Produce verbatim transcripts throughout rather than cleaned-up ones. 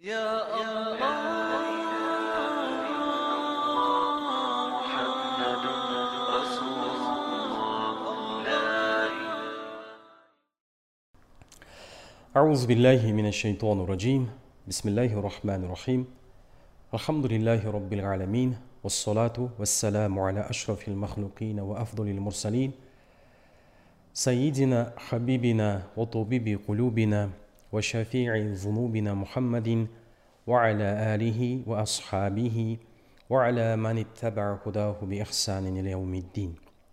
يا الله محمد رسول الله. أعوذ بالله من الشيطان الرجيم. بسم الله الرحمن الرحيم. الحمد لله رب العالمين، والصلاة والسلام على أشرف المخلوقين وأفضل المرسلين، سيدنا حبيبنا وطبيب قلوبنا وشفيع ذنوبنا محمد وعلى آله وأصحابه وعلى من اتبع هداه بإحسان إلى يوم الدين.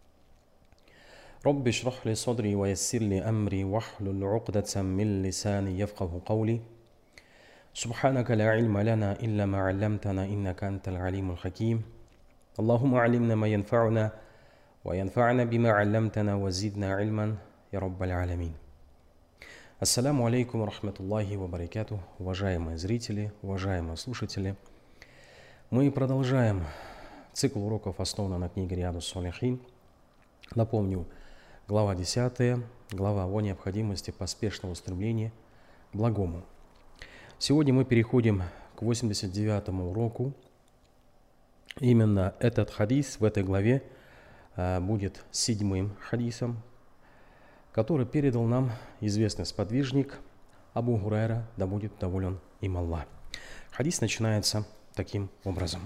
رب اشرح لي صدري ويسر لي أمري واحلل عقدة من لساني يفقه قولي. سبحانك لا علم لنا إلا ما علمتنا إنك أنت العليم الحكيم. اللهم علمنا ما ينفعنا وينفعنا بما علمتنا وزدنا علما يا رب العالمين. Ассаляму алейкум рахматуллахи ва баракатух. Уважаемые зрители, уважаемые слушатели, мы продолжаем цикл уроков, основанный на книге Риядус Салихин. Напомню, глава десятая, глава о необходимости поспешного стремления к благому. Сегодня мы переходим к восемьдесят девятому уроку. Именно этот хадис в этой главе а, будет седьмым хадисом, который передал нам известный сподвижник Абу Гурайра, да будет доволен им Аллах. Хадис начинается таким образом.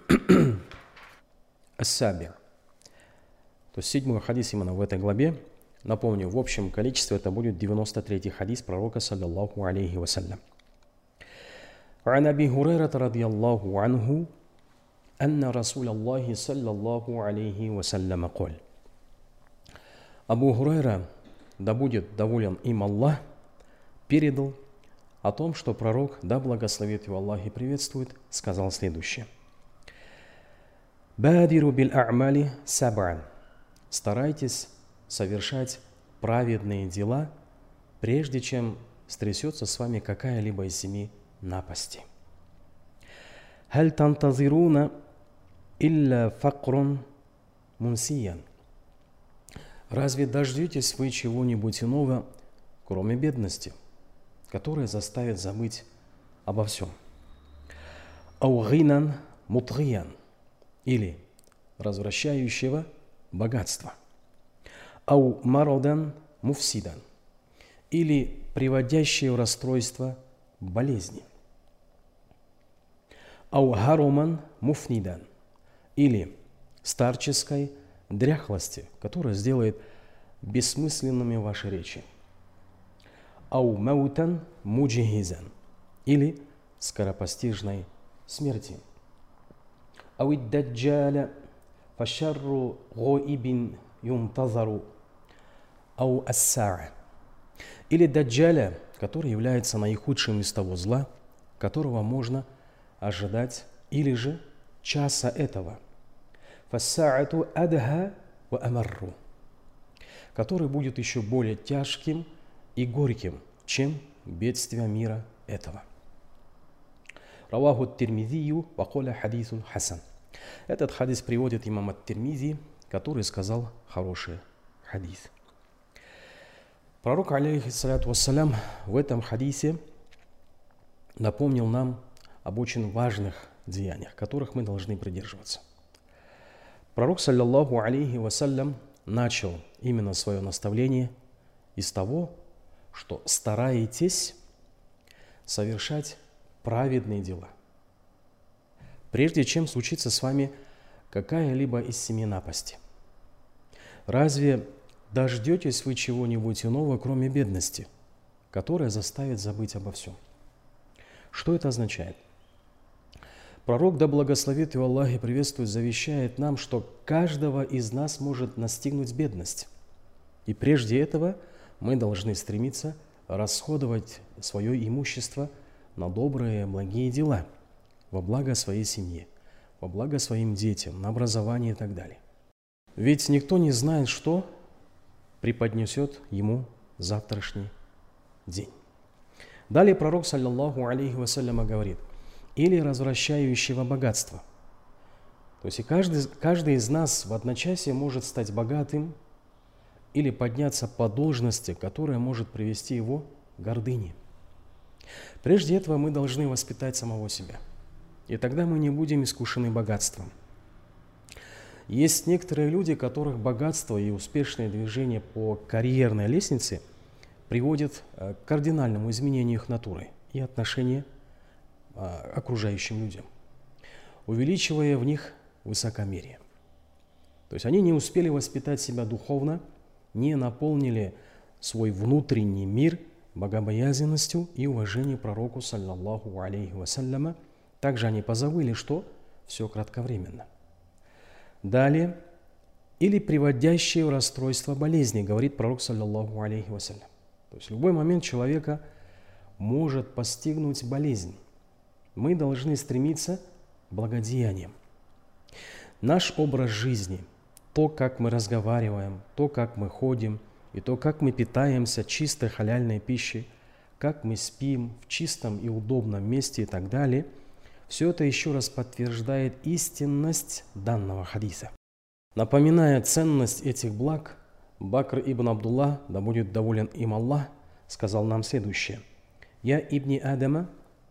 Ас-саби'. То есть седьмой хадис именно в этой главе. Напомню, в общем количестве это будет девяносто третий хадис пророка, саллаллаху алейхи вассалям. عن أبي هريرة رضي الله عنه أن رسول الله صلى الله عليه وسلم قال. Абу Гурайра, да будет доволен им Аллах, передал о том, что пророк, да благословит его Аллах и приветствует, сказал следующее. «Бадиру биль а'мали саб'ан». Старайтесь совершать праведные дела, прежде чем стрясется с вами какая-либо из семи напастей. «Халь тантазируна илля факрун мунсиян». Разве дождетесь вы чего-нибудь иного, кроме бедности, которая заставит забыть обо всем? «Ау гинан мутгиян», или развращающего богатства. «Ау мародан муфсидан», или приводящее в расстройство болезни. «Ау харуман муфнидан», или старческой дряхлости, которая сделает бессмысленными ваши речи. «Ау маутан муджихизан», или скоропостижной смерти. «Ау даджаля фашарру гоибин юмтазару». «Ау ассаа», или даджаля, который является наихудшим из того зла, которого можно ожидать, или же часа этого. «Фассаату адха ва амарру», который будет еще более тяжким и горьким, чем бедствия мира этого. Раваху ат-Тирмизию ва каля хадисун хасан. Этот хадис приводит имам ат-Тирмизи, который сказал хороший хадис. Пророк, алейхиссаляту вассалям, в этом хадисе напомнил нам об очень важных деяниях, которых мы должны придерживаться. Пророк, саллаллаху алейхи вассалям, начал именно свое наставление из того, что стараетесь совершать праведные дела, прежде чем случится с вами какая-либо из семи напастей. Разве дождетесь вы чего-нибудь иного, кроме бедности, которая заставит забыть обо всем? Что это означает? Пророк, да благословит его Аллах и приветствует, завещает нам, что каждого из нас может настигнуть бедность. И прежде этого мы должны стремиться расходовать свое имущество на добрые, благие дела, во благо своей семье, во благо своим детям, на образование и так далее. Ведь никто не знает, что преподнесет ему завтрашний день. Далее пророк, саллаллаху алейхи вассаляма, говорит: или развращающего богатства. То есть и каждый, каждый из нас в одночасье может стать богатым или подняться по должности, которая может привести его к гордыне. Прежде этого мы должны воспитать самого себя, и тогда мы не будем искушены богатством. Есть некоторые люди, которых богатство и успешное движение по карьерной лестнице приводят к кардинальному изменению их натуры и отношения к окружающим людям, увеличивая в них высокомерие. То есть они не успели воспитать себя духовно, не наполнили свой внутренний мир богобоязненностью и уважением к пророку, саллаллаху алейхи вассаляма. Также они позабыли, что все кратковременно. Далее, или приводящие в расстройство болезни, говорит пророк, саллаллаху алейхи вассалям. То есть в любой момент человека может постигнуть болезнь. Мы должны стремиться к благодеяниям. Наш образ жизни, то, как мы разговариваем, то, как мы ходим, и то, как мы питаемся чистой халяльной пищей, как мы спим в чистом и удобном месте и так далее, все это еще раз подтверждает истинность данного хадиса. Напоминая ценность этих благ, Бакр ибн Абдуллах, да будет доволен им Аллах, сказал нам следующее. «Я ибни Адама,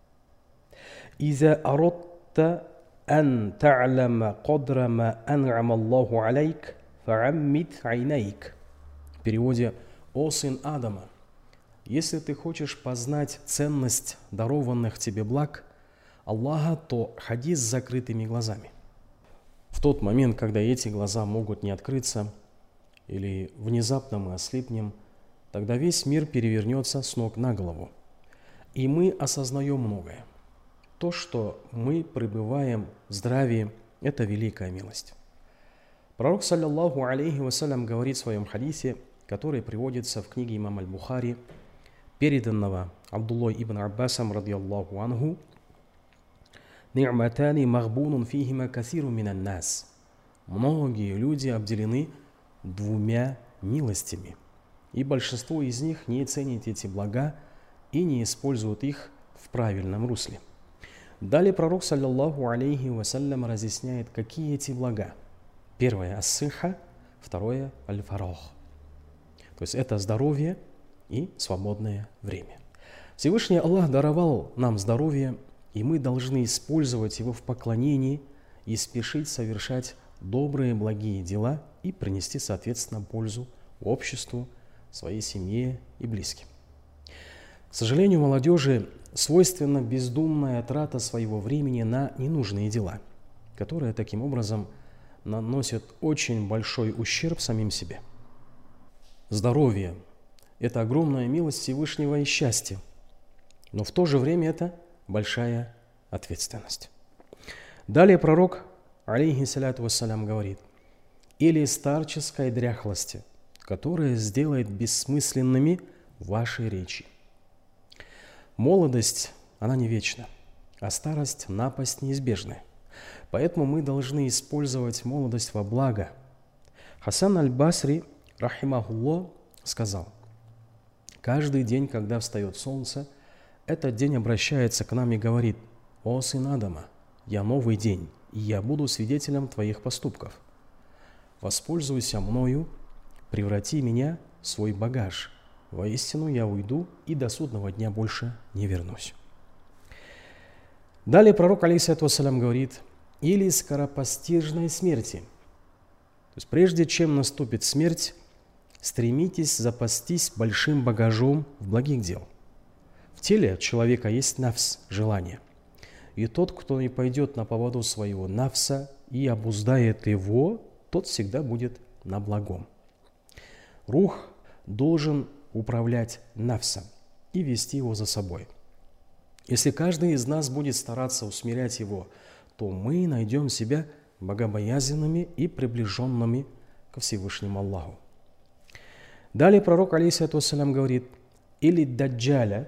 иза аротта ан та'лама кадра ма ан'ама Аллаху алейк, фа'аммид айнайк». В переводе «О сын Адама, если ты хочешь познать ценность дарованных тебе благ Аллаха, то ходи с закрытыми глазами». В тот момент, когда эти глаза могут не открыться, или внезапно мы ослепнем, тогда весь мир перевернется с ног на голову. И мы осознаем многое. То, что мы пребываем в здравии, это великая милость. Пророк, саллаллаху алейхи вассалям, говорит в своем хадисе, который приводится в книге имама аль-Бухари, переданного Абдуллой ибн Аббасом, радiyallahu анху, «Ни'матани махбунун фихима касиру минан нас». Многие люди обделены двумя милостями, и большинство из них не ценит эти блага и не используют их в правильном русле. Далее пророк, саллаллаху алейхи вассалям, разъясняет, какие эти блага. Первое – ас-сиха, второе – аль-фарах. То есть это здоровье и свободное время. Всевышний Аллах даровал нам здоровье, и мы должны использовать его в поклонении и спешить совершать добрые, благие дела и принести, соответственно, пользу обществу, своей семье и близким. К сожалению, молодежи свойственна бездумная трата своего времени на ненужные дела, которые таким образом наносят очень большой ущерб самим себе. Здоровье – это огромная милость Всевышнего и счастье, но в то же время это большая ответственность. Далее пророк, алейхи саляту вассалям, говорит, или старческой дряхлости, которая сделает бессмысленными ваши речи. Молодость, она не вечна, а старость – напасть неизбежная. Поэтому мы должны использовать молодость во благо. Хасан аль-Басри, рахимахуллах, сказал, каждый день, когда встает солнце, этот день обращается к нам и говорит, «О сын Адама, я новый день, и я буду свидетелем твоих поступков. Воспользуйся мною, преврати меня в свой багаж. Воистину я уйду и до судного дня больше не вернусь». Далее пророк, алейхиссалату вассалям, говорит, «Или скоропостижной смерти». То есть прежде чем наступит смерть, стремитесь запастись большим багажом в благих дел. В теле человека есть нафс, желание. И тот, кто не пойдет на поводу своего нафса и обуздает его, тот всегда будет на благом. Рух должен управлять нафсом и вести его за собой. Если каждый из нас будет стараться усмирять его, то мы найдем себя богобоязненными и приближенными ко Всевышнему Аллаху. Далее пророк, алейхиссалату вассалям, говорит, или даджаля,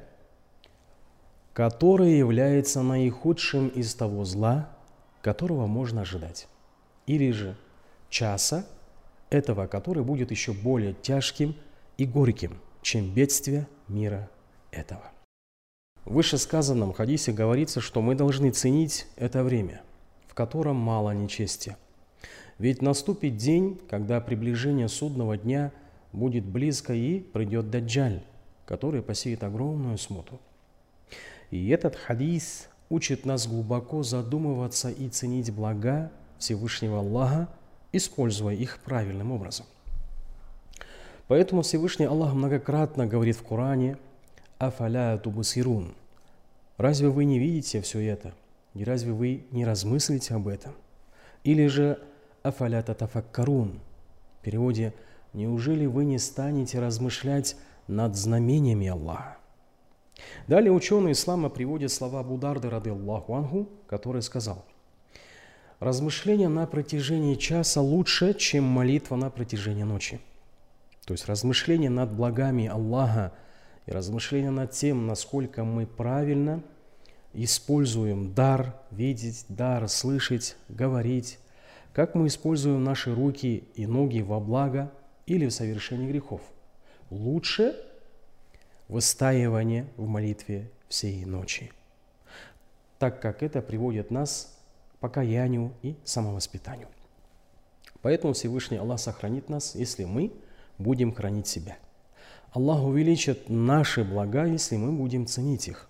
который является наихудшим из того зла, которого можно ожидать, или же часа этого, который будет еще более тяжким и горьким, чем бедствие мира этого. В вышесказанном хадисе говорится, что мы должны ценить это время, в котором мало нечестия. Ведь наступит день, когда приближение судного дня будет близко, и придет даджаль, который посеет огромную смуту. И этот хадис учит нас глубоко задумываться и ценить блага Всевышнего Аллаха, используя их правильным образом. Поэтому Всевышний Аллах многократно говорит в Коране: «Афаля тубсирун». Разве вы не видите все это? И разве вы не размыслите об этом? Или же «Афаля татафаккарун». В переводе «Неужели вы не станете размышлять над знамениями Аллаха?» Далее ученые ислама приводят слова Абу Дарды радиллаху анху, который сказал: «Размышление на протяжении часа лучше, чем молитва на протяжении ночи». То есть размышление над благами Аллаха и размышление над тем, насколько мы правильно используем дар видеть, дар слышать, говорить, как мы используем наши руки и ноги во благо или в совершении грехов. Лучше выстаивание в молитве всей ночи, так как это приводит нас к покаянию и самовоспитанию. Поэтому Всевышний Аллах сохранит нас, если мы будем хранить себя. Аллах увеличит наши блага, если мы будем ценить их.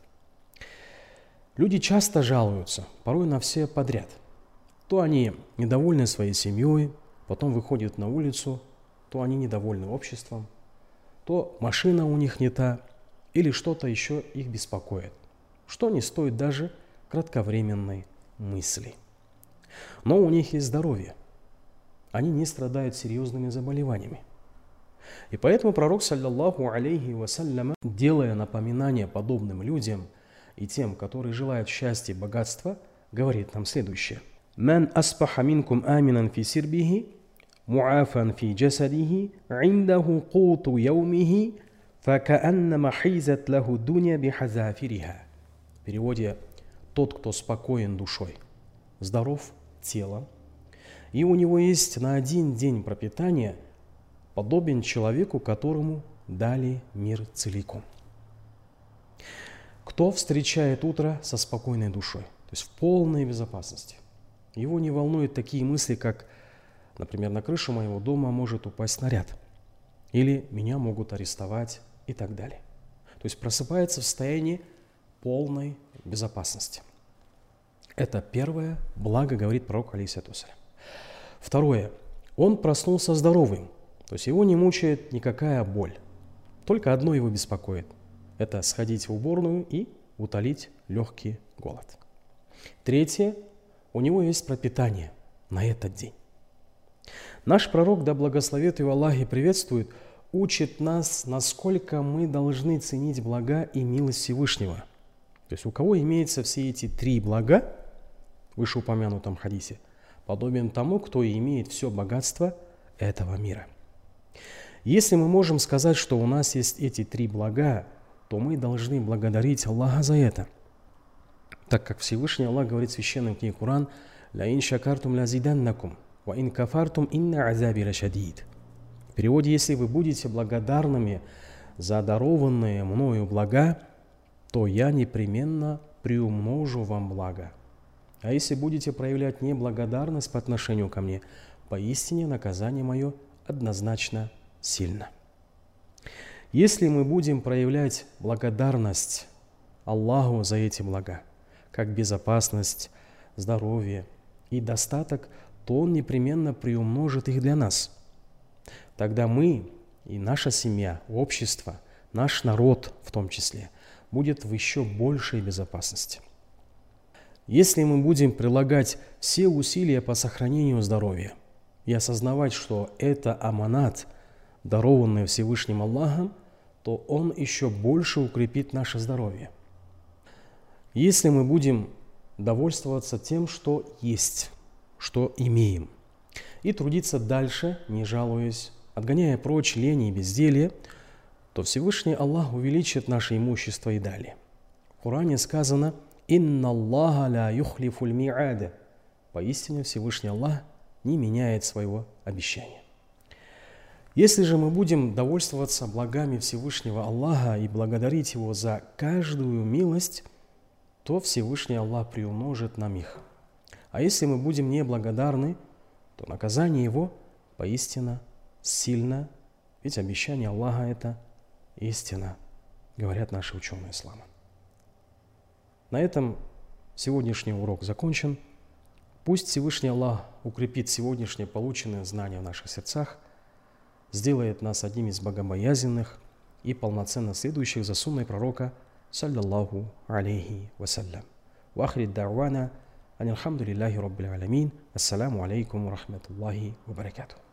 Люди часто жалуются, порой на все подряд. То они недовольны своей семьей, потом выходят на улицу, то они недовольны обществом, то машина у них не та, или что-то еще их беспокоит, что не стоит даже кратковременной мысли. Но у них есть здоровье, они не страдают серьезными заболеваниями. И поэтому пророк, саллаллаху алейхи вассалям, делая напоминание подобным людям и тем, которые желают счастья и богатства, говорит нам следующее: «Ман аспаха минкум аминан фи сирбихи, муафан фи джасадихи, индаху куту яумихи, факааннама хизат лаху дуня бихазафириха». В переводе: тот, кто спокоен душой, здоров телом, и у него есть на один день пропитания, подобен человеку, которому дали мир целиком. Кто встречает утро со спокойной душой, то есть в полной безопасности? Его не волнуют такие мысли, как, например, на крышу моего дома может упасть снаряд, или меня могут арестовать и так далее. То есть просыпается в состоянии полной безопасности. Это первое благо, говорит пророк, алейхиссалату вассалям. Второе. Он проснулся здоровым. То есть его не мучает никакая боль. Только одно его беспокоит. Это сходить в уборную и утолить легкий голод. Третье. У него есть пропитание на этот день. Наш пророк, да благословит его Аллах и приветствует, учит нас, насколько мы должны ценить блага и милость Всевышнего. То есть у кого имеются все эти три блага, в вышеупомянутом хадисе, подобен тому, кто имеет все богатство этого мира. Если мы можем сказать, что у нас есть эти три блага, то мы должны благодарить Аллаха за это. Так как Всевышний Аллах говорит в священной книге Коран: «Ля ин шакартум ля зиданнакум, ва ин кафартум инна азаби лашадид». В переводе: если вы будете благодарными за дарованные мною блага, то я непременно приумножу вам благо. А если будете проявлять неблагодарность по отношению ко мне, поистине наказание мое однозначно сильно. Если мы будем проявлять благодарность Аллаху за эти блага, как безопасность, здоровье и достаток, то Он непременно приумножит их для нас. Тогда мы и наша семья, общество, наш народ в том числе, будет в еще большей безопасности. Если мы будем прилагать все усилия по сохранению здоровья и осознавать, что это аманат, дарованный Всевышним Аллахом, то Он еще больше укрепит наше здоровье. Если мы будем довольствоваться тем, что есть, что имеем, и трудиться дальше, не жалуясь, отгоняя прочь лень и безделье, то Всевышний Аллах увеличит наше имущество и далее. В Коране сказано: «Инна Аллаха ля юхлифуль ми'ада». Поистине Всевышний Аллах не меняет своего обещания. Если же мы будем довольствоваться благами Всевышнего Аллаха и благодарить Его за каждую милость, то Всевышний Аллах приумножит нам их. А если мы будем неблагодарны, то наказание Его поистине сильно, ведь обещание Аллаха – это истина, говорят наши ученые ислама. На этом сегодняшний урок закончен. Пусть Всевышний Аллах укрепит сегодняшние полученные знания в наших сердцах, сделает нас одним из богобоязненных и полноценно следующих за сунной пророка, саллаллаху алейхи вассалям. Вахрид дарвана, анилхамдулиллахи раббил алямин, ассаламу алейкум ва рахматуллахи ва баракатух.